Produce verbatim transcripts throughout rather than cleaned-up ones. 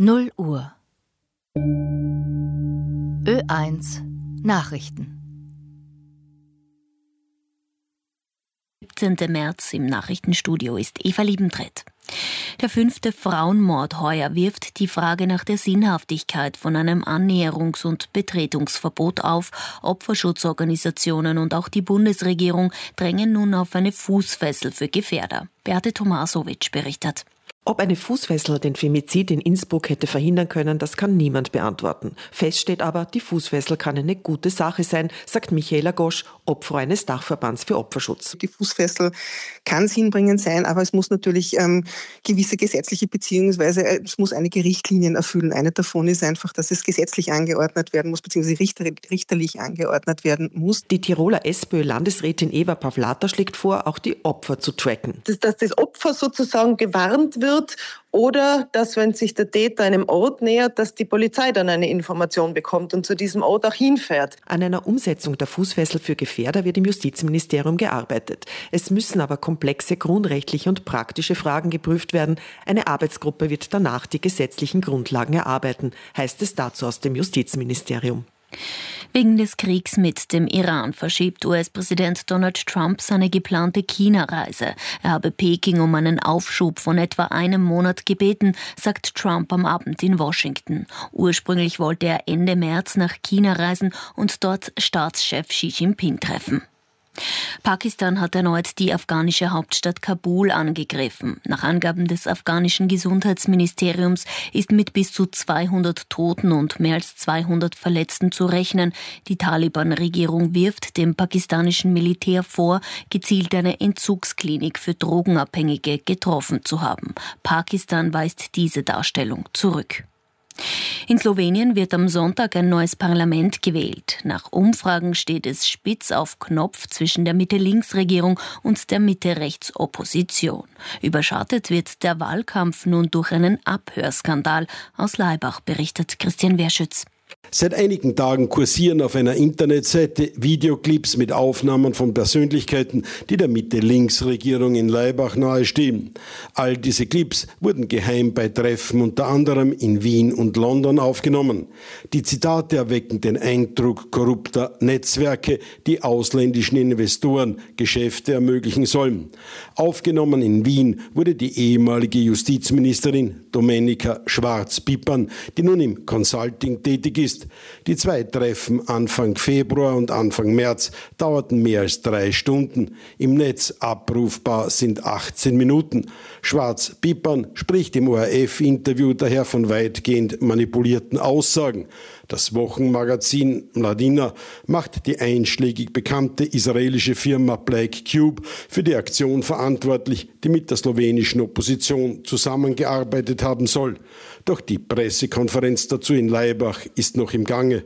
null Uhr. Ö eins Nachrichten. siebzehnten März im Nachrichtenstudio ist Eva Liebentritt. Der fünfte Frauenmord heuer wirft die Frage nach der Sinnhaftigkeit von einem Annäherungs- und Betretungsverbot auf. Opferschutzorganisationen und auch die Bundesregierung drängen nun auf eine Fußfessel für Gefährder. Beate Tomasowitsch berichtet. Ob eine Fußfessel den Femizid in Innsbruck hätte verhindern können, das kann niemand beantworten. Fest steht aber, die Fußfessel kann eine gute Sache sein, sagt Michaela Gosch, Obfrau eines Dachverbands für Opferschutz. Die Fußfessel kann sinnbringend sein, aber es muss natürlich ähm, gewisse gesetzliche beziehungsweise äh, es muss einige Richtlinien erfüllen. Eine davon ist einfach, dass es gesetzlich angeordnet werden muss, beziehungsweise richter, richterlich angeordnet werden muss. Die Tiroler SPÖ-Landesrätin Eva Pavlata schlägt vor, auch die Opfer zu tracken. Dass, dass das Opfer sozusagen gewarnt wird, oder dass, wenn sich der Täter einem Ort nähert, dass die Polizei dann eine Information bekommt und zu diesem Ort auch hinfährt. An einer Umsetzung der Fußfessel für Gefährder wird im Justizministerium gearbeitet. Es müssen aber komplexe grundrechtliche und praktische Fragen geprüft werden. Eine Arbeitsgruppe wird danach die gesetzlichen Grundlagen erarbeiten, heißt es dazu aus dem Justizministerium. Wegen des Kriegs mit dem Iran verschiebt U S-Präsident Donald Trump seine geplante China-Reise. Er habe Peking um einen Aufschub von etwa einem Monat gebeten, sagt Trump am Abend in Washington. Ursprünglich wollte er Ende März nach China reisen und dort Staatschef Xi Jinping treffen. Pakistan hat erneut die afghanische Hauptstadt Kabul angegriffen. Nach Angaben des afghanischen Gesundheitsministeriums ist mit bis zu zweihundert Toten und mehr als zweihundert Verletzten zu rechnen. Die Taliban-Regierung wirft dem pakistanischen Militär vor, gezielt eine Entzugsklinik für Drogenabhängige getroffen zu haben. Pakistan weist diese Darstellung zurück. In Slowenien wird am Sonntag ein neues Parlament gewählt. Nach Umfragen steht es spitz auf Knopf zwischen der Mitte-Links-Regierung und der Mitte-Rechts-Opposition. Überschattet wird der Wahlkampf nun durch einen Abhörskandal. Aus Laibach berichtet Christian Werschütz. Seit einigen Tagen kursieren auf einer Internetseite Videoclips mit Aufnahmen von Persönlichkeiten, die der Mitte-Links-Regierung in Laibach nahestehen. All diese Clips wurden geheim bei Treffen unter anderem in Wien und London aufgenommen. Die Zitate erwecken den Eindruck korrupter Netzwerke, die ausländischen Investoren Geschäfte ermöglichen sollen. Aufgenommen in Wien wurde die ehemalige Justizministerin Domenica Schwarz-Piepern, die nun im Consulting tätig ist. Die zwei Treffen Anfang Februar und Anfang März dauerten mehr als drei Stunden. Im Netz abrufbar sind achtzehn Minuten. Schwarz-Piepern spricht im O R F-Interview daher von weitgehend manipulierten Aussagen. Das Wochenmagazin Mladina macht die einschlägig bekannte israelische Firma Black Cube für die Aktion verantwortlich, die mit der slowenischen Opposition zusammengearbeitet haben soll. Doch die Pressekonferenz dazu in Laibach ist noch im Gange.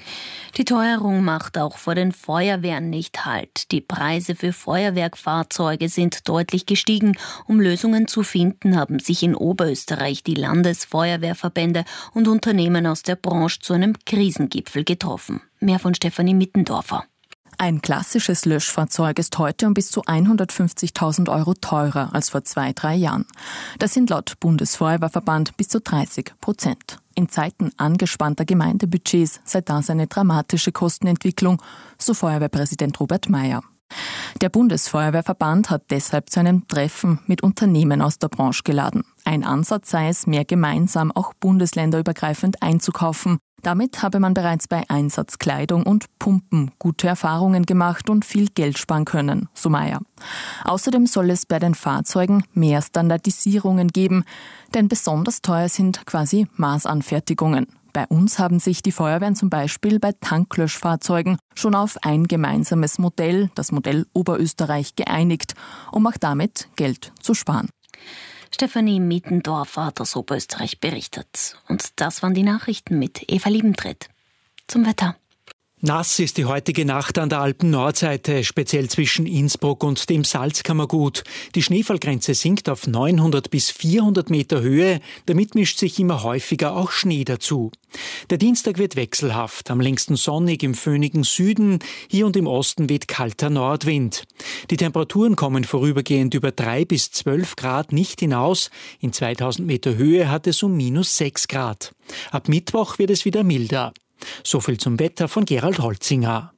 Die Teuerung macht auch vor den Feuerwehren nicht Halt. Die Preise für Feuerwerkfahrzeuge sind deutlich gestiegen. Um Lösungen zu finden, haben sich in Oberösterreich die Landesfeuerwehrverbände und Unternehmen aus der Branche zu einem Krisengipfel getroffen. Mehr von Stefanie Mittendorfer. Ein klassisches Löschfahrzeug ist heute um bis zu hundertfünfzigtausend Euro teurer als vor zwei, drei Jahren. Das sind laut Bundesfeuerwehrverband bis zu dreißig Prozent. In Zeiten angespannter Gemeindebudgets sei das eine dramatische Kostenentwicklung, so Feuerwehrpräsident Robert Mayer. Der Bundesfeuerwehrverband hat deshalb zu einem Treffen mit Unternehmen aus der Branche geladen. Ein Ansatz sei es, mehr gemeinsam auch bundesländerübergreifend einzukaufen. Damit habe man bereits bei Einsatzkleidung und Pumpen gute Erfahrungen gemacht und viel Geld sparen können, so Mayer. Außerdem soll es bei den Fahrzeugen mehr Standardisierungen geben, denn besonders teuer sind quasi Maßanfertigungen. Bei uns haben sich die Feuerwehren zum Beispiel bei Tanklöschfahrzeugen schon auf ein gemeinsames Modell, das Modell Oberösterreich, geeinigt, um auch damit Geld zu sparen. Stefanie Mittendorfer hat aus Oberösterreich berichtet. Und das waren die Nachrichten mit Eva Liebentritt. Zum Wetter. Nass ist die heutige Nacht an der Alpen-Nordseite, speziell zwischen Innsbruck und dem Salzkammergut. Die Schneefallgrenze sinkt auf neunhundert bis vierhundert Meter Höhe. Damit mischt sich immer häufiger auch Schnee dazu. Der Dienstag wird wechselhaft, am längsten sonnig im föhnigen Süden. Hier und im Osten weht kalter Nordwind. Die Temperaturen kommen vorübergehend über drei bis zwölf Grad nicht hinaus. In zweitausend Meter Höhe hat es um minus sechs Grad. Ab Mittwoch wird es wieder milder. So viel zum Wetter von Gerald Holzinger.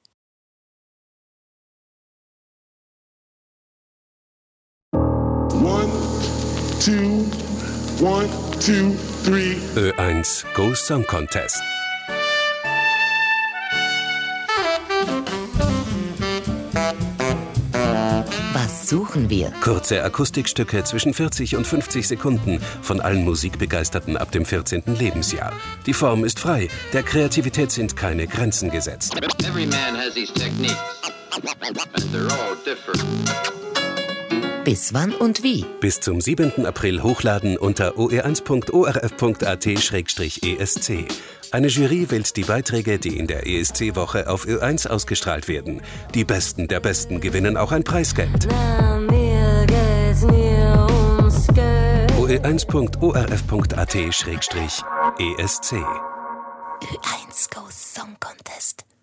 One, two, one, two, three. Ö eins Go Song Contest. Was suchen wir? Kurze Akustikstücke zwischen vierzig und fünfzig Sekunden von allen Musikbegeisterten ab dem vierzehnten Lebensjahr. Die Form ist frei, der Kreativität sind keine Grenzen gesetzt. Every man has his techniques, and they're all different. Bis wann und wie? Bis zum siebenten April hochladen unter o e eins punkt o r f punkt a t schrägstrich e s c. Eine Jury wählt die Beiträge, die in der E S C-Woche auf Ö eins ausgestrahlt werden. Die Besten der Besten gewinnen auch ein Preisgeld. o e eins punkt o r f punkt a t schrägstrich e s c. Ö eins Go Song Contest.